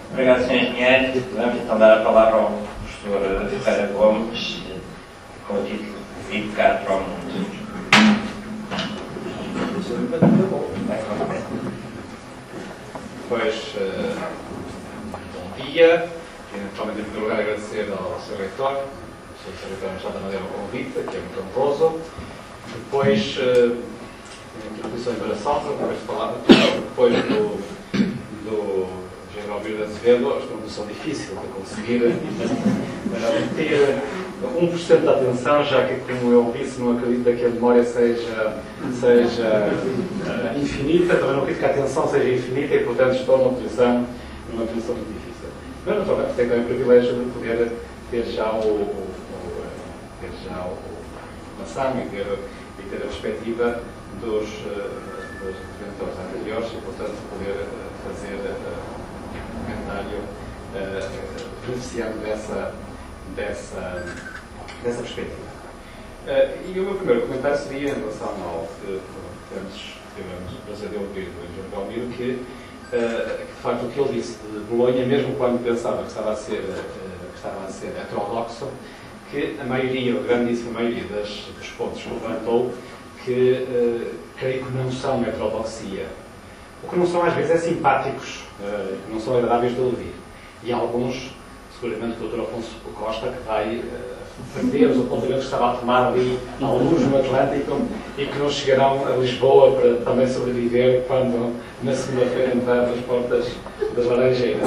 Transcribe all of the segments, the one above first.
Obrigado, Sr. Engenheiro. Vamos então dar a palavra ao professor Ferreira Gomes, com o título Vir cá para o mundo. Pois, bom dia. Quero, naturalmente, em primeiro lugar, agradecer ao Sr. Reitor, o Sr. Reitor Machado Madeira, o convite, que é muito honroso. Depois, tenho aqui uma posição embaraçosa, depois de falar, depois do General Almir Azevedo, acho que é uma posição difícil de conseguir ter 1% da atenção, já que, como eu disse, não acredito que a memória seja infinita, também não acredito que a atenção seja infinita e, portanto, estou numa posição muito difícil. Mas, naturalmente, tenho também o privilégio de poder ter já maçã e ter a perspectiva dos interventores anteriores e, portanto, poder fazer um comentário beneficiando dessa perspectiva. E o meu primeiro comentário seria em relação ao que tivemos o prazer de ouvir do Engenheiro Galmiro, que de facto o que ele disse de Bolonha, mesmo quando pensava que estava a ser heterodoxo, que a maioria, a grandíssima maioria dos pontos que levantou, que creio que não são heterodoxia. O que não são às vezes é simpáticos, que não são agradáveis de ouvir. E alguns, seguramente o Dr. Afonso Costa, que vai perder os apontamentos que estava a tomar ali ao luz no Atlântico e que não chegarão a Lisboa para também sobreviver quando na segunda-feira entrar nas portas das Laranjeiras.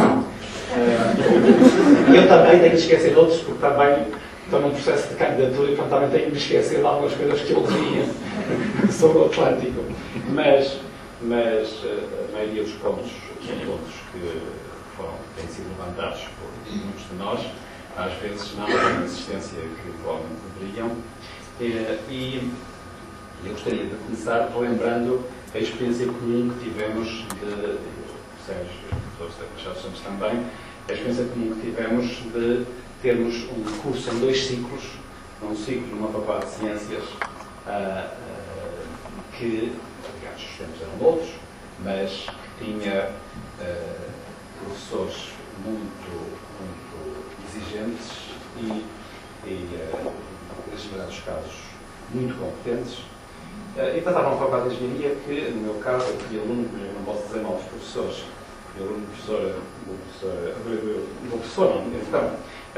E eu também tenho de esquecer de outros, porque também estou num processo de candidatura e portanto também tenho de esquecer de algumas coisas que eu via sobre o Atlântico. Mas a maioria dos pontos são pontos que têm sido levantados por muitos de nós, às vezes não têm a existência que provavelmente deveriam. E eu gostaria de começar relembrando a experiência comum que tivemos de Sérgio, todos os também, a experiência comum que tivemos de termos um curso em 2 ciclos, um ciclo numa faculdade de ciências que, aliás, os estudantes eram outros, mas que tinha professores muito exigentes e em determinados casos, muito competentes. E tratavam uma faculdade de engenharia que, no meu caso, eu fui aluno, eu não posso dizer mal dos professores, fui aluno do professor, então,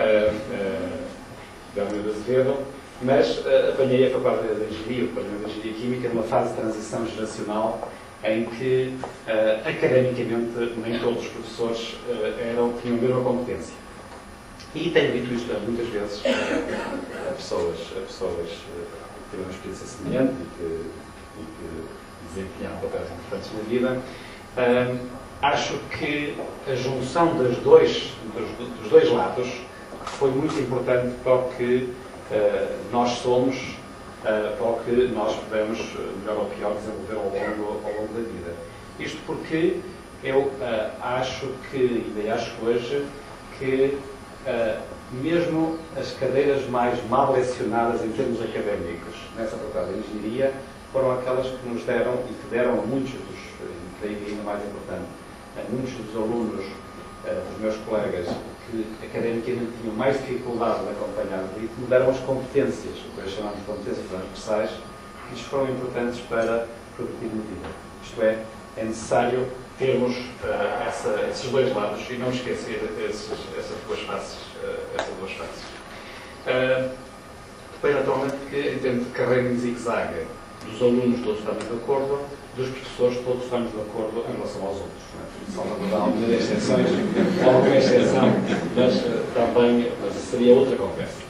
Almir Azevedo, mas apanhei a faculdade de engenharia, o departamento de engenharia química, numa fase de transição geracional em que, academicamente, nem todos os professores tinham a mesma competência. E tenho dito isto muitas vezes a pessoas que tiveram uma experiência semelhante e que desempenharam papéis importantes na vida. Acho que a junção dos dois lados foi muito importante para o que nós somos, para o que nós podemos, melhor ou pior, desenvolver ao longo da vida. Isto porque eu acho que, ainda acho hoje, que mesmo as cadeiras mais mal lecionadas em termos académicos nessa faculdade de engenharia foram aquelas que nos deram e que deram a muitos dos, e creio que ainda mais importante, a muitos dos alunos, dos meus colegas, que academicamente tinham mais dificuldade de acompanhar o ritmo, deram as competências, o que nós chamamos de competências transversais, que lhes foram importantes para progredir na vida. Isto é necessário termos esses dois lados e não esquecer essas duas faces. Depois, naturalmente, que em termos de carreira em zigue-zague, dos alunos todos estamos de acordo, dos professores todos estamos de acordo em relação aos outros. Salvador há algumas exceções, alguma exceção, mas também seria outra conversa.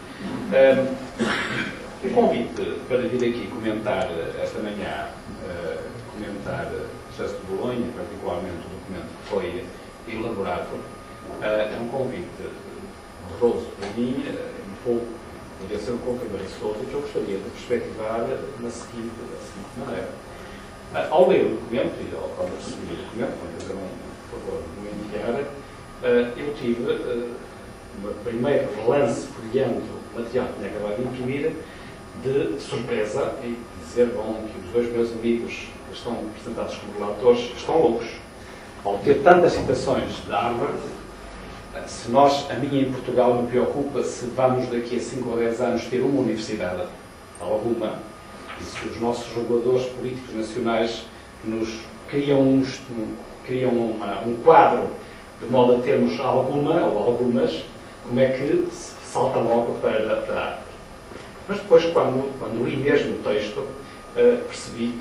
O convite para vir aqui comentar esta manhã, comentar o processo de Bolonha, particularmente o documento que foi elaborado, é um convite honroso para mim, um pouco, poderia ser um pouco embaraçoso, que eu gostaria de perspectivar da seguinte maneira. Ao ler o documento, e quando recebi o documento, quando eu também, por favor, me enviar, eu tive um primeiro relance folheando o material que tinha acabado de imprimir, de surpresa, e dizer, bom, que os dois meus amigos que estão apresentados como relatores estão loucos. ao ter tantas citações de Harvard, se a minha em Portugal me preocupa se vamos daqui a 5 ou 10 anos ter uma universidade, alguma, e se os nossos reguladores políticos nacionais nos criam um quadro de modo a termos alguma ou algumas, como é que se salta logo para Harvard. Mas depois, quando li mesmo o texto, percebi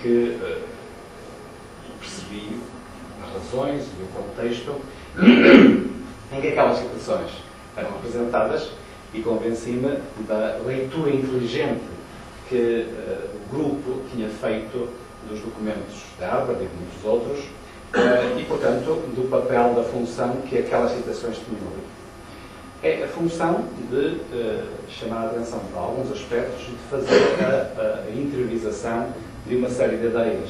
as razões e o contexto em que aquelas citações eram representadas e convenci-me da leitura inteligente que o grupo tinha feito dos documentos de Harvard e de muitos outros e, portanto, do papel da função que aquelas citações tinham ali. É a função de chamar a atenção para alguns aspectos e de fazer a interiorização de uma série de ideias,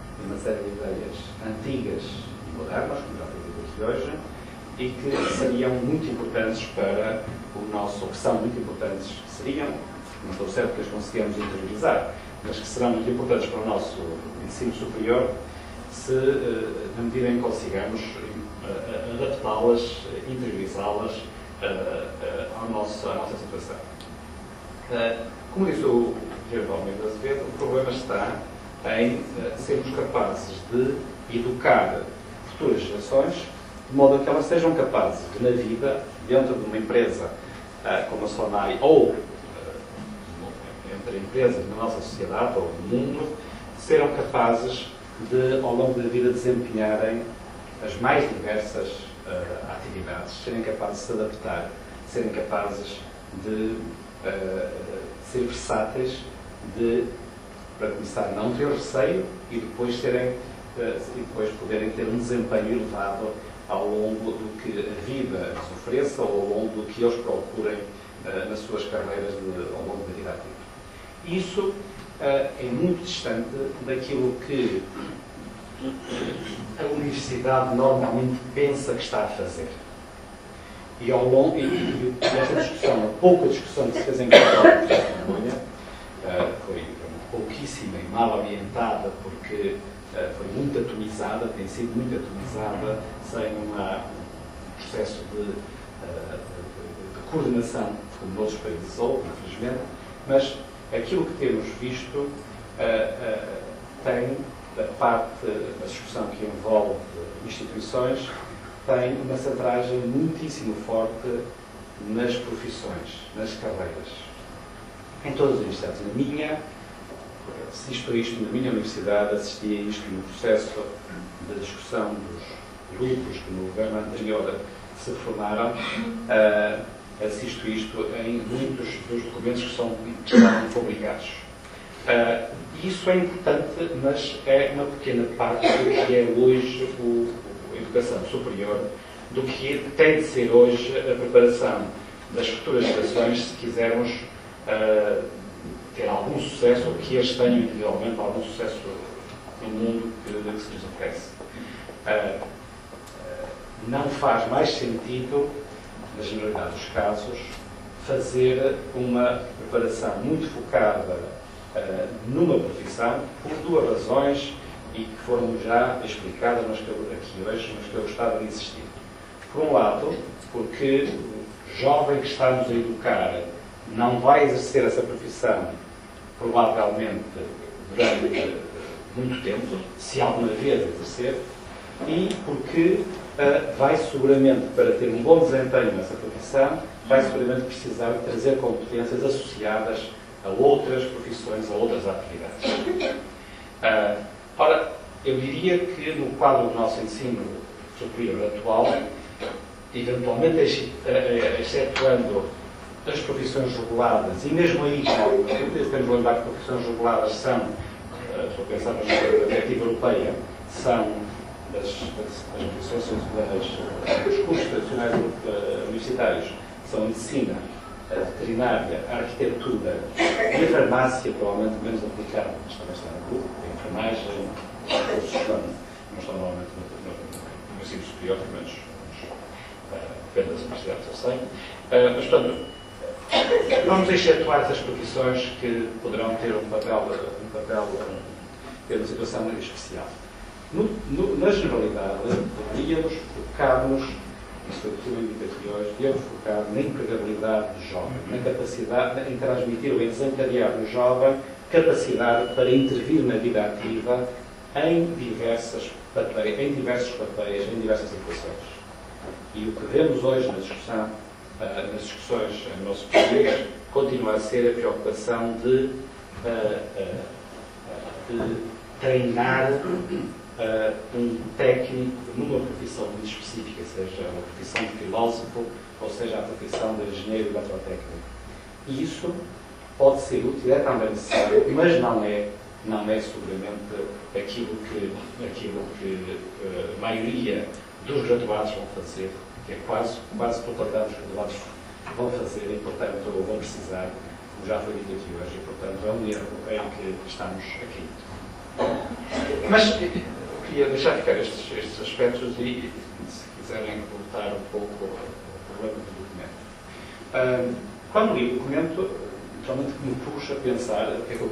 antigas e modernas, como já foi dito aqui hoje, e que seriam muito importantes para o nosso, ou que são muito importantes, não estou certo que as conseguimos interiorizar, mas que serão muito importantes para o nosso ensino superior, se, na medida em que consigamos adaptá-las, interiorizá-las à nossa situação. Como disse o Dr. Almeida Azevedo, o problema está em sermos capazes de educar futuras gerações de modo a que elas sejam capazes de, na vida, dentro de uma empresa como a Sonai, ou entre empresas na nossa sociedade ou no mundo, serão capazes de, ao longo da vida, desempenharem as mais diversas atividades, serem capazes de se adaptar, serem capazes de ser versáteis, para começar, não ter receio e depois poderem ter um desempenho elevado ao longo do que a vida lhes ofereça ou ao longo do que eles procurem nas suas carreiras ao longo da vida ativa. Isso é muito distante daquilo que a universidade normalmente pensa que está a fazer. E ao longo desta discussão, a pouca discussão que se fez em Portugal do processo de Bolonha, foi pouquíssima e mal orientada, porque foi muito atomizada, tem sido muito atomizada, sem um processo de coordenação, como noutros países houve, infelizmente, mas aquilo que temos visto tem, da parte da discussão que envolve instituições, tem uma centragem muitíssimo forte nas profissões, nas carreiras. Em todas as universidades. Na minha, assisto a isto na minha universidade, assisti a isto no processo da discussão dos grupos que no governo anterior se formaram, assisto a isto em muitos dos documentos que são publicados. Isso é importante, mas é uma pequena parte do que é hoje a educação superior, do que tem de ser hoje a preparação das futuras gerações, se quisermos ter algum sucesso, ou que eles tenham individualmente algum sucesso no mundo que se lhes oferece. Não faz mais sentido, na generalidade dos casos, fazer uma preparação muito focada numa profissão, por duas razões, e que foram já explicadas aqui hoje, mas que eu gostava de insistir. Por um lado, porque o jovem que estamos a educar não vai exercer essa profissão, provavelmente, durante muito tempo, se alguma vez exercer, e porque vai seguramente, para ter um bom desempenho nessa profissão, vai seguramente precisar de trazer competências associadas a outras profissões, a outras atividades. Ora, eu diria que no quadro do nosso ensino superior atual, eventualmente excetuando as profissões reguladas, e mesmo aí, temos de lembrar que profissões reguladas são, estou a pensar na perspectiva europeia, são das profissões, dos cursos tradicionais universitários, são a medicina, a veterinária, a arquitetura e a farmácia, provavelmente menos aplicada, mas também está no grupo, a enfermagem, os cursos não estão normalmente no ensino superior, pelo menos depende das universidades, eu sei. Mas, portanto, vamos excetuar essas profissões que poderão ter ter uma situação especial. Na generalidade, deveríamos focar-nos, isso foi possível indicativo hoje, deveríamos focar na empregabilidade do jovem, na capacidade em transmitir ou em desencadear no jovem capacidade para intervir na vida ativa em diversos papéis, em diversas situações. E o que vemos hoje nas discussões em nosso país continua a ser a preocupação de treinar um técnico numa profissão muito específica, seja a profissão de filósofo ou seja a profissão de engenheiro eletrotécnico. E isso pode ser útil, é também necessário, mas não é seguramente aquilo que a maioria dos graduados vão fazer, que é quase totalidade dos graduados vão fazer e, portanto, vão precisar, como já foi dito aqui hoje, e, portanto, é um erro em que estamos aqui. Mas queria deixar ficar estes aspectos e, se quiserem, voltar um pouco ao problema do documento. Quando li o documento, realmente me pus a pensar o que é que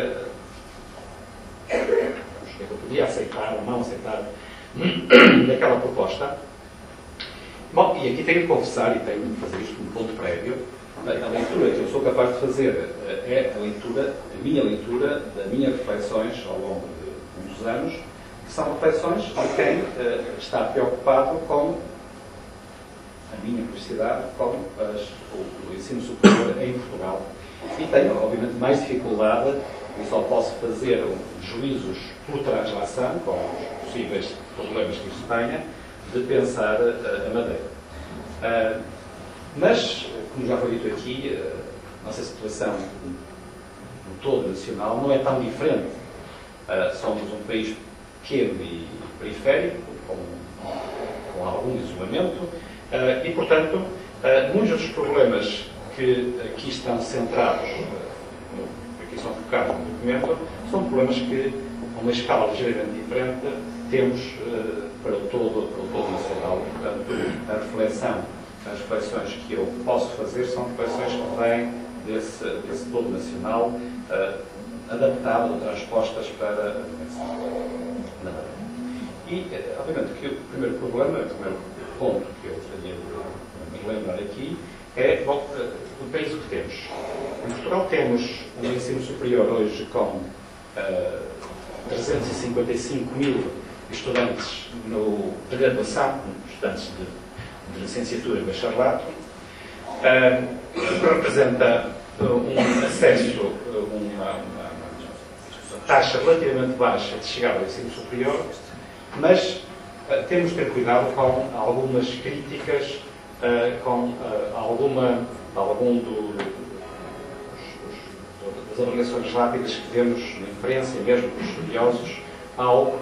eu podia aceitar ou não aceitar daquela proposta. Bom, e aqui tenho de confessar, e tenho de fazer isto como ponto prévio, a leitura que eu sou capaz de fazer é a minha leitura das minhas reflexões ao longo de muitos anos, que são reflexões de quem está preocupado com a minha curiosidade, com o ensino superior em Portugal. E tenho, obviamente, mais dificuldade, e só posso fazer juízos por translação, com os possíveis problemas que isso tenha, de pensar a Madeira. Mas, como já foi dito aqui, a nossa situação no todo nacional não é tão diferente. Somos um país pequeno e periférico, com algum isolamento, e, portanto, muitos dos problemas que aqui estão centrados, aqui são focados no documento, são problemas que, a uma escala ligeiramente diferente, temos para o todo nacional. Portanto, as reflexões que eu posso fazer são reflexões que vêm desse todo nacional, adaptadas ou transpostas para a dimensão. E, obviamente, que o primeiro problema, o primeiro ponto que eu gostaria de me lembrar aqui é, bom, o país o que temos. Em Portugal temos um ensino superior hoje com 355 mil estudantes de graduação, estudantes de licenciatura e bacharelato, que representa um acesso, uma taxa relativamente baixa de chegada ao ensino superior, mas temos de ter cuidado com algumas críticas, com das avaliações rápidas que vemos na imprensa e mesmo nos estudiosos ao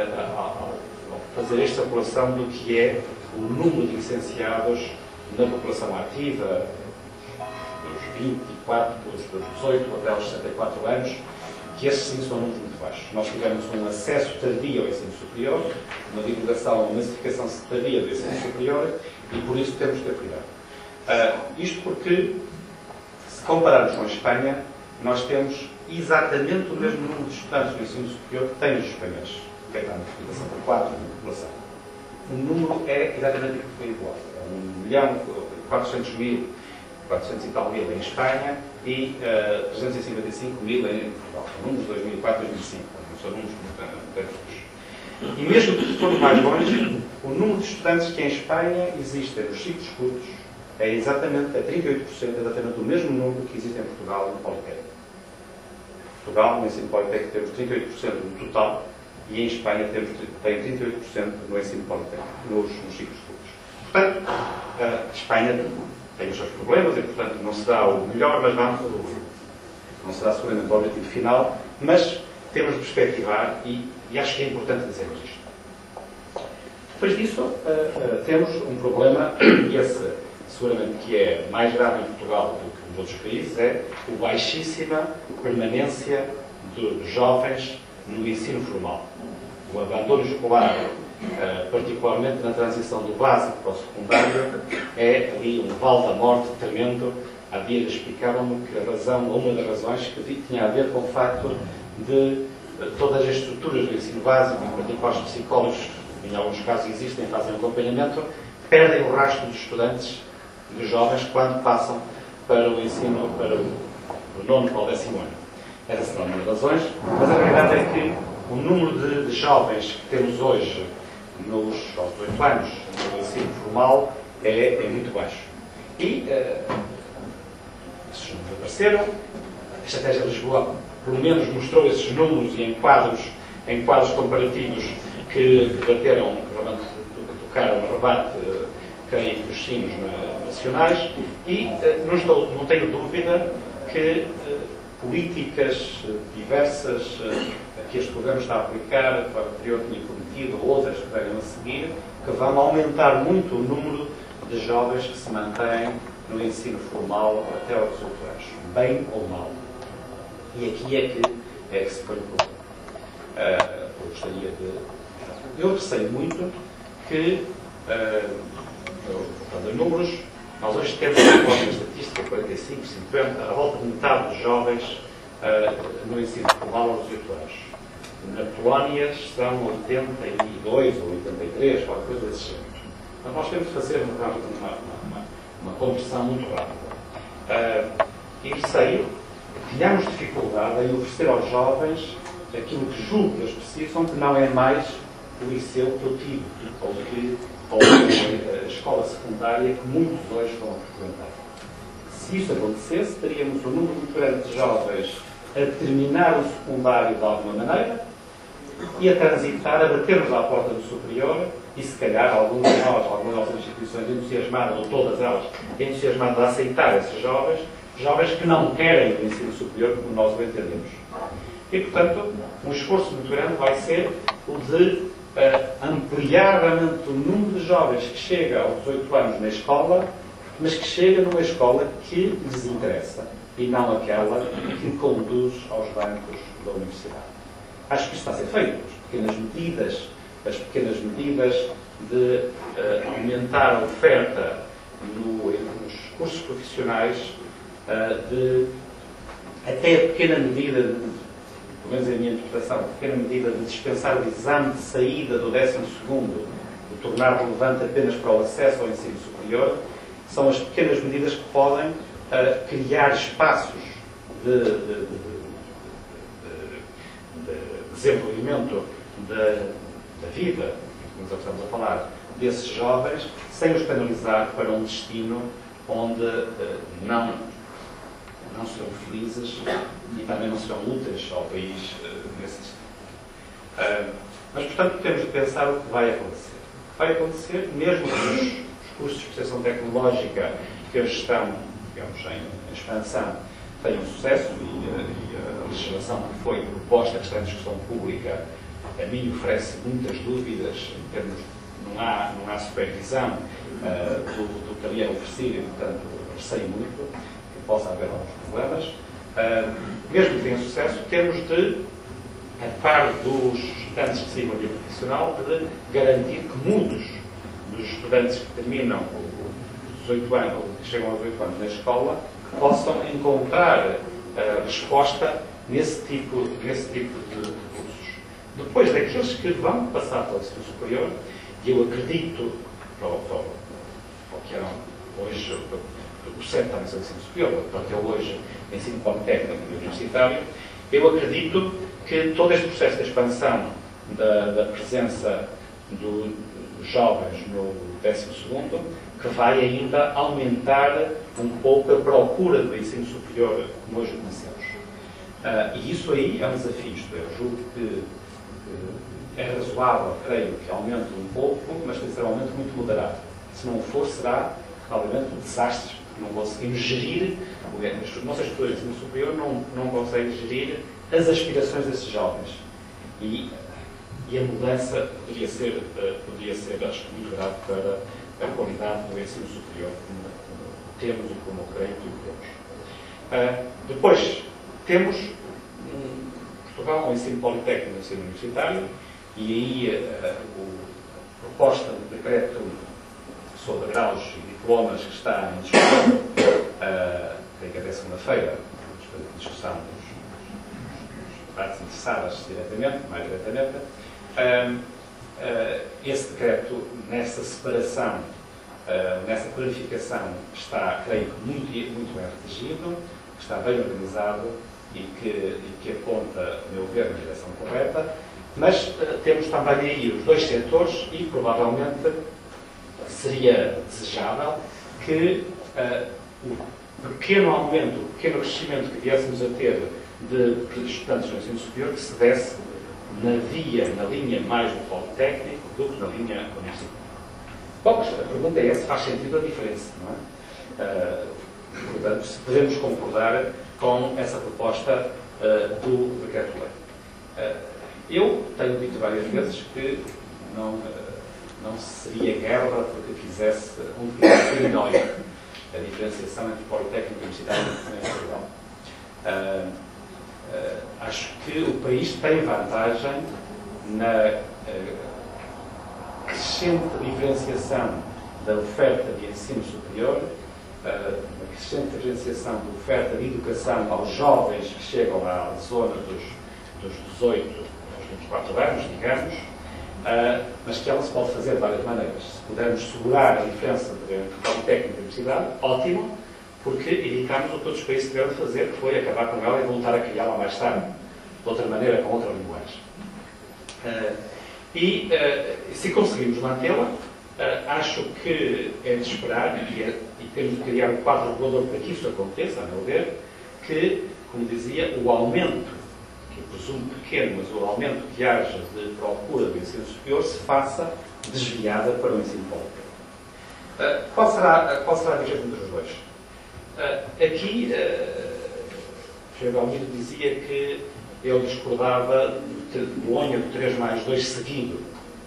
fazer esta apuração do que é o número de licenciados na população ativa, dos 24, dos 18 até aos 64 anos, que esses sim são números muito baixos. Nós tivemos um acesso tardio ao ensino superior, uma divulgação, uma massificação tardia do ensino superior, e por isso temos de ter cuidado. Isto porque, se compararmos com a Espanha, nós temos exatamente o mesmo número de estudantes do ensino superior que têm os espanhóis, que é a multiplicação por 4 na população. O número é exatamente igual. É 1.400.000, 400 e tal mil em Espanha e 355 mil em Portugal. São números de 2004 e 2005. São números muito antigos. E mesmo que for mais longe, o número de estudantes que em Espanha existem nos ciclos curtos é exatamente 38%, exatamente o mesmo número que existe em Portugal no Politécnico. Em Portugal, no ensino Politécnico, temos 38% no total e em Espanha tem 38% no ensino Politécnico, nos ciclos curtos. Portanto, a Espanha tem os seus problemas e, portanto, não será o melhor, mas não será seguramente o objetivo final, mas temos de perspectivar e acho que é importante dizermos isto. Depois disso, temos um problema, e esse seguramente que é mais grave em Portugal do que nos outros países, é a baixíssima permanência dos jovens no ensino formal. O abandono escolar, particularmente na transição do básico para o secundário, é ali um vale da morte tremendo. Há dias explicavam-me que uma das razões que tinha a ver com o facto de todas as estruturas do ensino básico, em particular os psicólogos, em alguns casos existem, fazem acompanhamento, perdem o rastro dos estudantes, dos jovens, quando passam para o ensino, para o nono ou 10º ano. Essas são uma das razões, mas a verdade é que o número de jovens que temos hoje aos 18 anos no ensino formal é muito baixo. E esses números apareceram, a Estratégia de Lisboa pelo menos mostrou esses números e em quadros comparativos que debateram, que realmente tocaram no rebate, creio, dos sinos nacionais, e não tenho dúvida que políticas diversas que este governo está a aplicar, que o anterior tinha prometido, outras que venham a seguir, que vão aumentar muito o número de jovens que se mantêm no ensino formal até aos 18 anos, bem ou mal. E aqui é que se põe o problema. Eu gostaria de... Eu receio muito que, falando em números, nós hoje temos, conforme a estatística, 45, 50, a volta de metade dos jovens no ensino formal aos 18 anos. Na Polónia são 82 ou 83, qualquer coisa desse género. Mas nós temos de fazer uma conversão muito rápida. E receio que tenhamos dificuldade em oferecer aos jovens aquilo que julgo que eles precisam, que não é mais o liceu que eu tive, ou a escola secundária que muitos hoje vão frequentar. Se isso acontecesse, teríamos um número muito grande de jovens a terminar o secundário de alguma maneira e a transitar, a bater-nos à porta do superior e, se calhar, algumas das nossas instituições entusiasmadas, ou todas elas, entusiasmadas a aceitar esses jovens que não querem o ensino superior como nós o entendemos. E, portanto, um esforço muito grande vai ser o de ampliar realmente o número de jovens que chega aos 18 anos na escola, mas que chega numa escola que lhes interessa e não aquela que conduz aos bancos da universidade. Acho que isto está a ser feito. As pequenas medidas de aumentar a oferta nos cursos profissionais, até a pequena medida, pelo menos a minha interpretação, a pequena medida de dispensar o exame de saída do 12º, de tornar relevante apenas para o acesso ao ensino superior, são as pequenas medidas que podem criar espaços de desenvolvimento da vida, como nós estamos a falar, desses jovens, sem os canalizar para um destino onde não serão felizes e também não serão úteis ao país nesse destino. Mas, portanto, temos de pensar o que vai acontecer. Vai acontecer, mesmo que os cursos de especialização tecnológica que hoje estão, digamos, em expansão, tenham sucesso e a legislação que foi proposta, que está em discussão pública, a mim oferece muitas dúvidas, em termos de não há supervisão do que ali é oferecido e, portanto, receio muito que possa haver alguns problemas. Mesmo que tenha sucesso, temos de, a par dos estudantes que saíram do profissional, de garantir que muitos dos estudantes que terminam os 18 anos, ou que chegam aos 18 anos na escola, possam encontrar resposta nesse tipo de cursos. Depois daqueles que vão passar para o ensino superior, e eu acredito, para o que eram hoje, o certo também é o ensino superior, para o que é hoje o ensino politécnico e universitário, eu acredito que todo este processo de expansão da presença dos jovens no 12º, que vai ainda aumentar um pouco a procura do ensino superior como hoje o conhecemos. E isso aí é um desafio. Eu julgo que é razoável, creio, que aumente um pouco, mas tem que ser um aumento muito moderado. Se não for, será, obviamente, um desastre. Não conseguimos gerir, as nossas estruturas de ensino superior não conseguem gerir as aspirações desses jovens. E a mudança poderia ser, acho que, muito grave para a qualidade do ensino superior, como temos e como creio que temos. Depois, temos Portugal um ensino politécnico e um ensino universitário, e aí a proposta de decreto sobre graus e diplomas que está em discussão, creio que até segunda-feira, discussão dos partes interessadas diretamente, mais diretamente, esse decreto, nessa separação, nessa clarificação, está, creio que, muito bem redigido, está bem organizado e que aponta, a meu ver, na direção correta, mas temos também aí os dois setores e, provavelmente, seria desejável que o pequeno aumento, o pequeno crescimento que viéssemos a ter de estudantes no ensino superior, que se desse na linha mais do Politécnico do que na linha universitária. Bom, a pergunta é se faz sentido a diferença, não é? Portanto, se podemos concordar com essa proposta do decreto-lei. Eu tenho dito várias vezes que não seria guerra porque quisesse um decreto a diferenciação entre Politécnico e Universidade em Portugal. Acho que o país tem vantagem na crescente diferenciação da oferta de ensino superior, na crescente diferenciação da oferta de educação aos jovens que chegam à zona dos 18 aos 24 anos, digamos, mas que ela se pode fazer de várias maneiras. Se pudermos segurar a diferença entre Politécnico e Universidade, ótimo, porque evitamos o que outros países tiveram de fazer, que foi acabar com ela e voltar a criá-la mais tarde, de outra maneira, com outra linguagem. E se conseguirmos mantê-la, acho que é de esperar, e temos de criar um quadro regulador para que isso aconteça, a meu ver, que, como dizia, o aumento, que eu presumo pequeno, mas o aumento que haja de procura do ensino superior se faça desviada para o ensino público. Qual será a diferença entre os dois? Aqui, Pedro Almeida dizia que ele discordava de Bolonha do 3+2 seguido.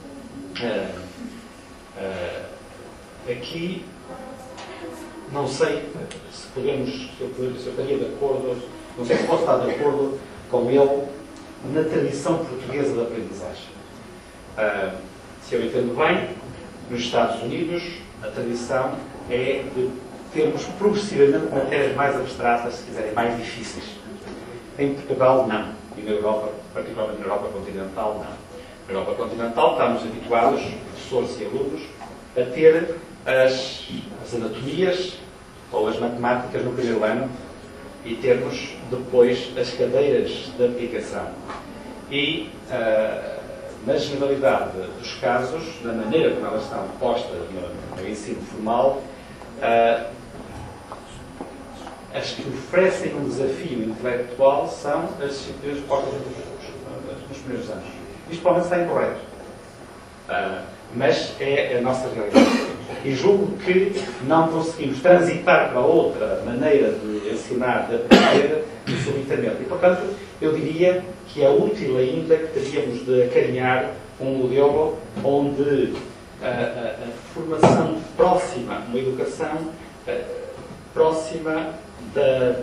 Aqui, não sei se eu estaria de acordo, não sei se posso estar de acordo com ele na tradição portuguesa da aprendizagem. Se eu entendo bem, nos Estados Unidos, a tradição é de termos progressivamente matérias mais abstratas, se quiserem, mais difíceis. Em Portugal, não. E na Europa, particularmente na Europa continental, não. Na Europa continental, estamos habituados, professores e alunos, a ter as anatomias ou as matemáticas no primeiro ano e termos depois as cadeiras de aplicação. E, na generalidade dos casos, na maneira como elas estão postas no ensino formal, as que oferecem um desafio intelectual são as disciplinas postas nos primeiros anos. Isto provavelmente está incorreto, mas é a nossa realidade. E julgo que não conseguimos transitar para outra maneira de ensinar, de aprender, subitamente. E, portanto, eu diria que é útil ainda que teríamos de acarinhar um modelo onde a formação próxima, uma educação próxima da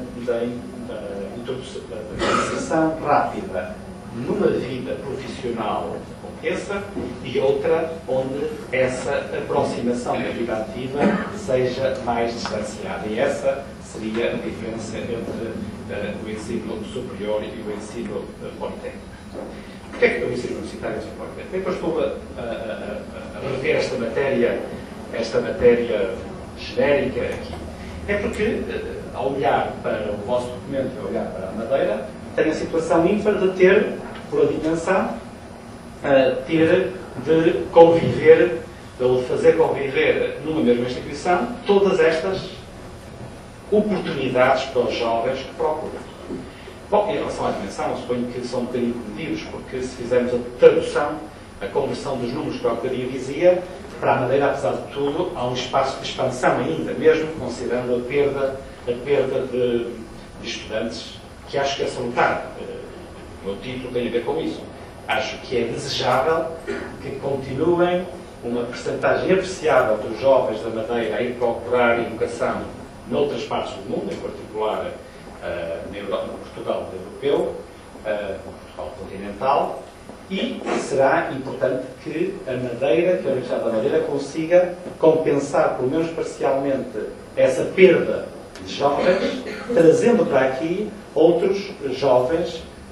iniciação rápida numa vida profissional aconteça e outra onde essa aproximação da vida ativa seja mais distanciada. E essa seria a diferença entre o ensino superior e o ensino politécnico. Porquê é que o ensino universitário e o ensino politécnico? É que eu estou a rever esta matéria genérica aqui. É porque, ao olhar para o vosso documento e ao olhar para a Madeira, tem a situação ímpar de ter, por a dimensão, ter de conviver, de fazer conviver numa mesma instituição todas estas oportunidades para os jovens que procuram. Bom, em relação à dimensão, eu suponho que são um bocadinho comedidos, porque se fizermos a tradução, a conversão dos números que eu há bocadinho dizia, para a Madeira, apesar de tudo, há um espaço de expansão ainda, mesmo considerando a perda de estudantes, que acho que é salutar. O meu título tem a ver com isso. Acho que é desejável que continuem uma percentagem apreciável dos jovens da Madeira a ir procurar educação noutras partes do mundo, em particular no Portugal europeu, no Portugal continental, e será importante que a Madeira, que a Universidade da Madeira consiga compensar, pelo menos parcialmente, essa perda de jovens, trazendo para aqui outros jovens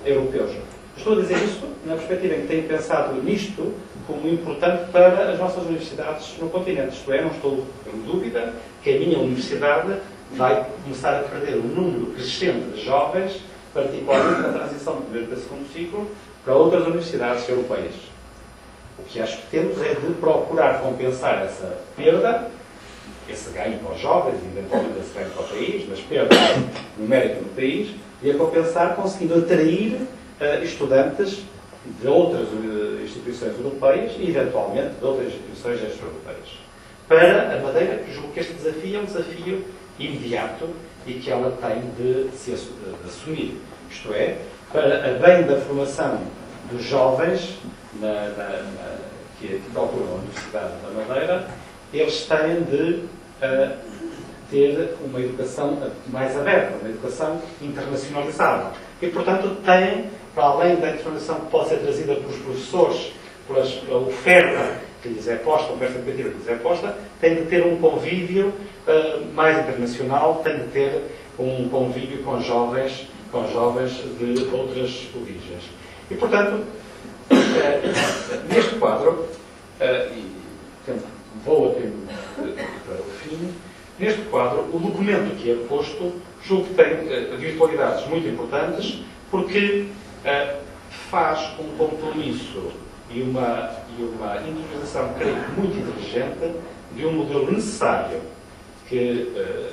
europeus. Estou a dizer isso na perspectiva em que tenho pensado nisto como importante para as nossas universidades no continente. Isto é, não estou em dúvida que a minha universidade vai começar a perder um número crescente de jovens, particularmente na transição do primeiro para o segundo ciclo, para outras universidades europeias. O que acho que temos é de procurar compensar essa perda, esse ganho para os jovens, eventualmente esse ganho para o país, mas perda numérica no país, e a compensar conseguindo atrair estudantes de outras instituições europeias e, eventualmente, de outras instituições extra-europeias. Para a Madeira, julgo que este desafio é um desafio imediato e que ela tem de assumir. Isto é, para a bem da formação dos jovens que procuram a Universidade da Madeira, eles têm de ter uma educação mais aberta, uma educação internacionalizada. E, portanto, têm, para além da informação que pode ser trazida pelos professores, pela oferta que lhes é posta, a oferta educativa que lhes é posta, têm de ter um convívio mais internacional, têm de ter um convívio com jovens de outras origens. E, portanto, neste quadro, vou até para o fim, neste quadro, o documento que é posto, julgo que tem virtualidades muito importantes, porque faz um compromisso e uma interiorização, creio, muito inteligente de um modelo necessário de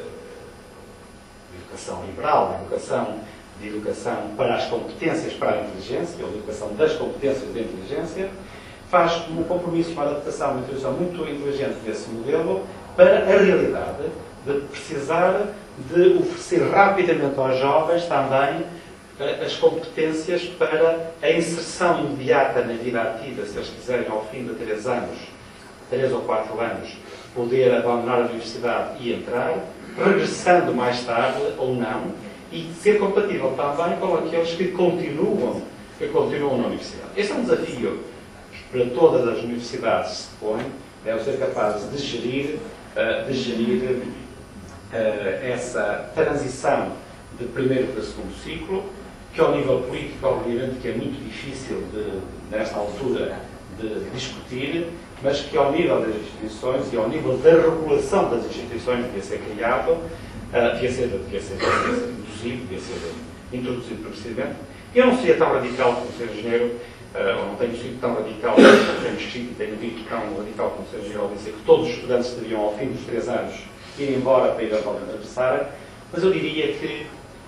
educação liberal, de educação para as competências para a inteligência, ou de educação das competências da inteligência, faz um compromisso, uma adaptação, uma introdução muito inteligente desse modelo para a realidade de precisar de oferecer rapidamente aos jovens também as competências para a inserção imediata na vida ativa, se eles quiserem, ao fim de 3 ou 4 anos, poder abandonar a universidade e entrar, regressando mais tarde ou não, e ser compatível também com aqueles que continuam na universidade. Este é um desafio para todas as universidades, se põe, deve ser capaz de gerir essa transição de primeiro para segundo ciclo, que ao nível político, obviamente, que é muito difícil nesta altura de discutir, mas que ao nível das instituições e ao nível da regulação das instituições devia ser criado, devia ser induzido, devia ser introduzido progressivamente. Eu não seria tão radical como ser engenheiro, ou não tenho sido tão radical como tenho escrito e tenho dito tão radical como ser engenheiro, ao dizer que todos os estudantes deveriam, ao fim dos 3 anos, ir embora para eventualmente regressar, mas eu diria que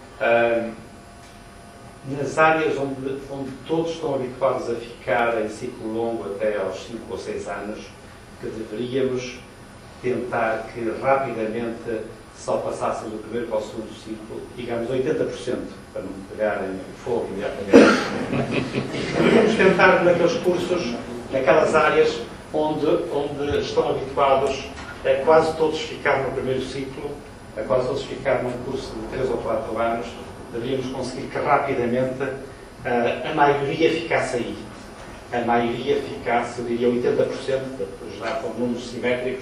nas áreas onde todos estão habituados a ficar em ciclo longo até aos 5 ou 6 anos, que deveríamos tentar que rapidamente só passassem do primeiro para o segundo ciclo, digamos 80%, para não pegarem fogo imediatamente. Deveríamos tentar naqueles cursos, naquelas áreas onde estão habituados a quase todos ficar no primeiro ciclo, a quase todos ficar num curso de 3 ou 4 anos, deveríamos conseguir que rapidamente a maioria ficasse aí. A maioria ficasse, eu diria 80%, já com números simétricos,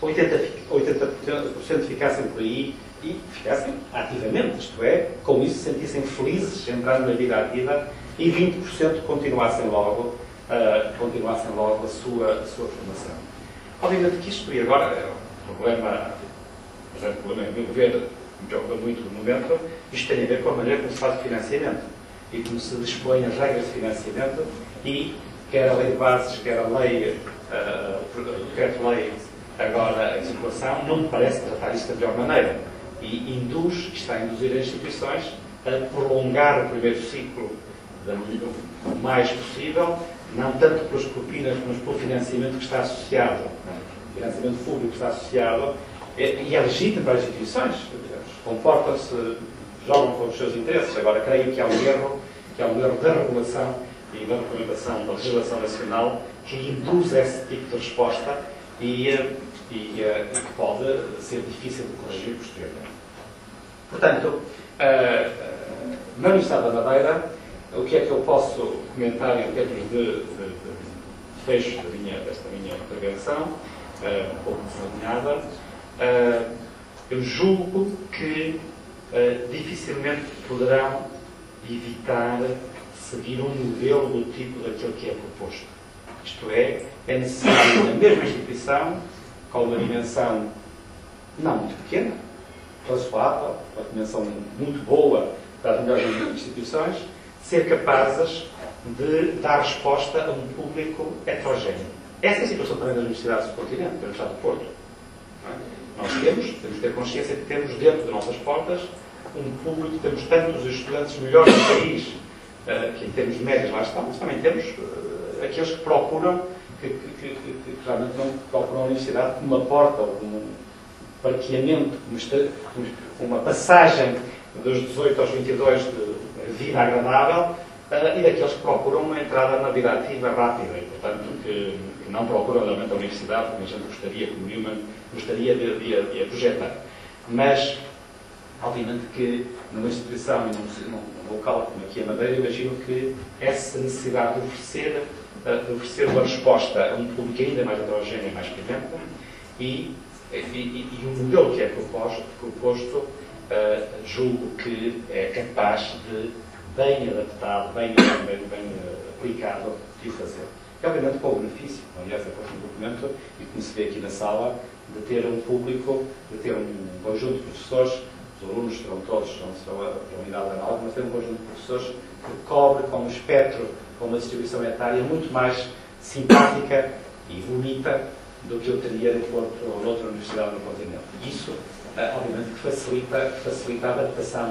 80% ficassem por aí e ficassem ativamente, isto é, com isso se sentissem felizes entrando na vida ativa, e 20% continuassem logo a sua formação. Obviamente que isto, e agora é um problema, mas é um problema, a meu ver, me preocupa muito no momento, isto tem a ver com a maneira como se faz o financiamento e como se dispõe as regras de financiamento, e quer a lei de bases, quer a lei, o decreto-lei agora em circulação, não me parece tratar isto da melhor maneira, e está a induzir as instituições a prolongar o primeiro ciclo o mais possível, não tanto pelas propinas, mas pelo financiamento que está associado, o financiamento público que está associado, e é legítimo para as instituições, comportam-se, jogam com os seus interesses. Agora, creio que há um erro da regulação e da regulamentação da legislação nacional que induz esse tipo de resposta e que pode ser difícil de corrigir posteriormente. Portanto, na Universidade da Madeira, o que é que eu posso comentar em termos de fecho desta minha intervenção, um pouco desalinhada? Eu julgo que dificilmente poderão evitar seguir um modelo do tipo daquele que é proposto. Isto é necessário na mesma instituição, com uma dimensão não muito pequena, razoável, uma dimensão muito boa das melhores instituições, ser capazes de dar resposta a um público heterogéneo. Essa é a situação também das universidades do continente, da Universidade do Porto. Nós temos que ter consciência que temos dentro de nossas portas um público, temos tantos estudantes melhores do país, que em termos médios lá estão, mas também temos aqueles que procuram, que realmente não procuram a universidade como uma porta, ou como um parqueamento, uma passagem dos 18 aos 22 de vida agradável, e daqueles que procuram uma entrada na vida ativa rápida, e portanto que não procuram realmente a universidade como a gente gostaria, como Newman gostaria de projetar. Mas, obviamente que numa instituição e num local como aqui a Madeira, imagino que essa necessidade de oferecer uma resposta a um público ainda mais heterogéneo e mais pimenta, e o modelo que é proposto julgo que é capaz de, bem adaptado, bem aplicado, de o fazer. E, obviamente, com o benefício, aliás, é o documento, e como se vê aqui na sala, de ter um público, de ter um conjunto de professores, os alunos serão todos, não serão a unidade análoga, mas ter um conjunto de professores que cobre com um espectro, com uma distribuição etária muito mais simpática e bonita do que eu teria no Porto ou noutra universidade no continente. Isso, obviamente, que facilita a adaptação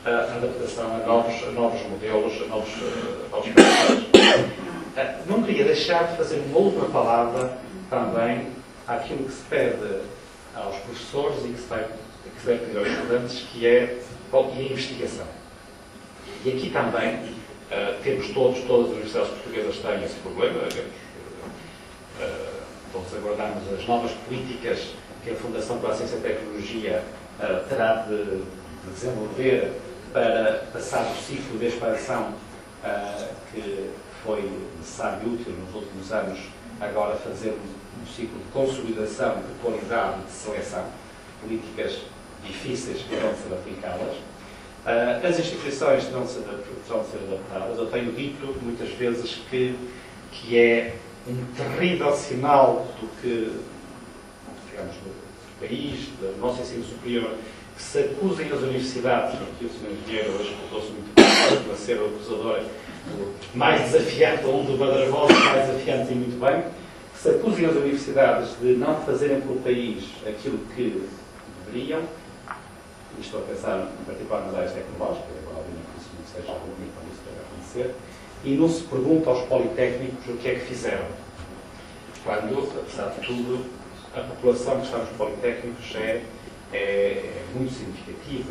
a novos modelos, a novos professores. Não queria deixar de fazer uma última palavra também àquilo que se pede aos professores e que se deve pedir aos estudantes, que é a investigação. E aqui também temos todas as universidades portuguesas têm esse problema. Vamos aguardarmos as novas políticas que a Fundação para a Ciência e Tecnologia terá de desenvolver para passar o ciclo de expansão que foi necessário e útil nos últimos anos, agora fazer um ciclo de consolidação, de qualidade, de seleção, políticas difíceis que vão ser aplicadas. As instituições terão de ser adaptadas. Eu tenho dito muitas vezes que é um terrível sinal do que, digamos, do país, do nosso ensino superior, que se acusem as universidades, aqui o Sr. Engenheiro hoje portou-se muito bem para ser o acusador mais desafiante, ou um do Badarvosa mais desafiante e muito bem, que se acusem as universidades de não fazerem pelo país aquilo que deveriam. Estou a pensar em particular nas áreas tecnológicas, obviamente que isso não seja o único quando isso deve acontecer, e não se pergunta aos politécnicos o que é que fizeram. Quando, apesar de tudo, a população que está nos politécnicos é muito significativa.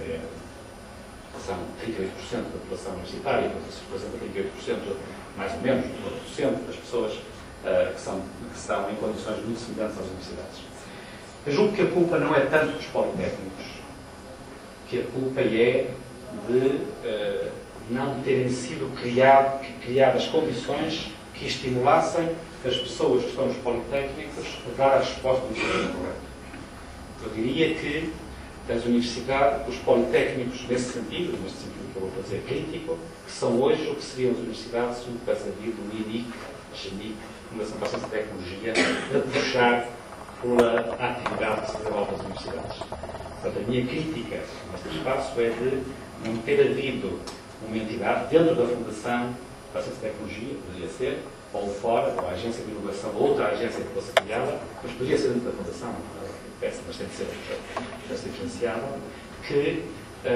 São 38% da população universitária, isso representa 38%, mais ou menos, 12% das pessoas que estão em condições muito semelhantes às universidades. Eu julgo que a culpa não é tanto dos politécnicos, que a culpa é de não terem sido criadas condições que estimulassem as pessoas que estão nos politécnicos a dar a resposta do sistema correto. Eu diria que as universidades, os politécnicos, nesse sentido que eu vou fazer crítico, que são hoje o que seriam as universidades se não tivesse havido o INIC, a GENIC, Fundação para a Ciência e Tecnologia, a puxar pela atividade que se desenvolve nas universidades. Portanto, a minha crítica neste espaço é de não ter havido uma entidade dentro da Fundação para a Ciência e Tecnologia, poderia ser, ou fora, ou a Agência de Inovação, ou outra agência que fosse criada, mas poderia ser dentro da Fundação, mas tem de ser diferenciada, que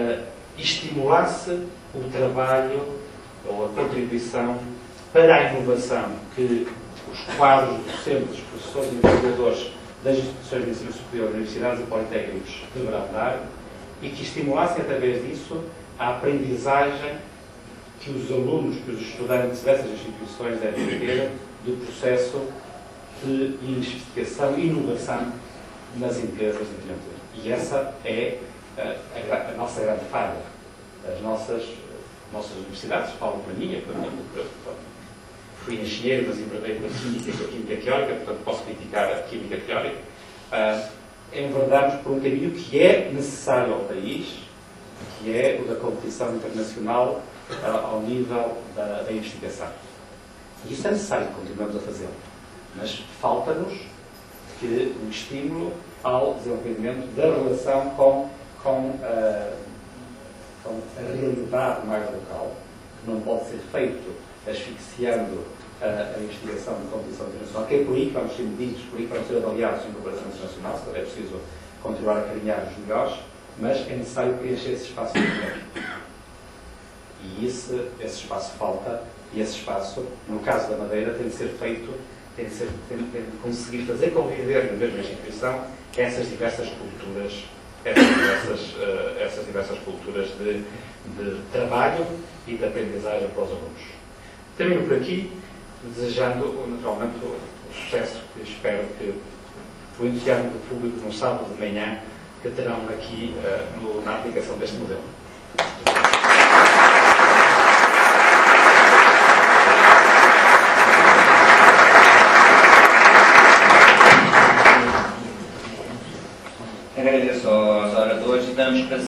estimulasse o trabalho ou a contribuição para a inovação que os quadros docentes, os professores e investigadores das instituições de ensino superior, universidades e politécnicos deverão dar, e que estimulassem através disso a aprendizagem que os alunos, que os estudantes dessas instituições devem ter do processo de investigação e inovação nas empresas de diante. E essa é a nossa grande falha. As nossas universidades, falo para mim, fui engenheiro, mas enverdei para a química teórica, portanto posso criticar a química teórica, enverdarmos por um caminho que é necessário ao país, que é o da competição internacional ao nível da investigação. E isso é necessário, continuamos a fazê-lo. Mas falta-nos que um estímulo ao desenvolvimento da relação com a realidade mais local, que não pode ser feito asfixiando a investigação de competição internacional, que é por aí que vamos ser medidos, por aí que vamos ser avaliados em cooperação internacional, se é preciso continuar a carinhar os melhores, mas é necessário preencher esse espaço melhor. E esse espaço falta, e esse espaço, no caso da Madeira, tem de ser feito, tem de conseguir fazer conviver na mesma instituição essas diversas culturas, essas diversas culturas de trabalho e de aprendizagem para os alunos. Termino por aqui, desejando naturalmente o sucesso que espero que o entusiasmo do público no sábado de manhã que terão aqui na aplicação deste modelo. Agradeço aos oradores e damos para